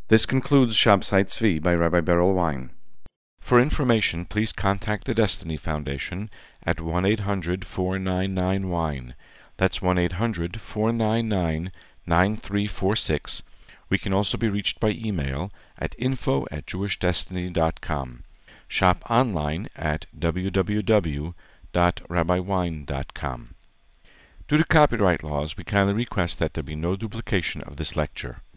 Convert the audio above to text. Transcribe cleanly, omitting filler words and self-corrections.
This concludes Shabsai Tzvi by Rabbi Beryl Wein. For information, please contact the Destiny Foundation at 1-800-499-WINE. That's 1-800-499-9346. We can also be reached by email at info@jewishdestiny.com. Shop online at www.rabbiwein.com. Due to copyright laws, we kindly request that there be no duplication of this lecture.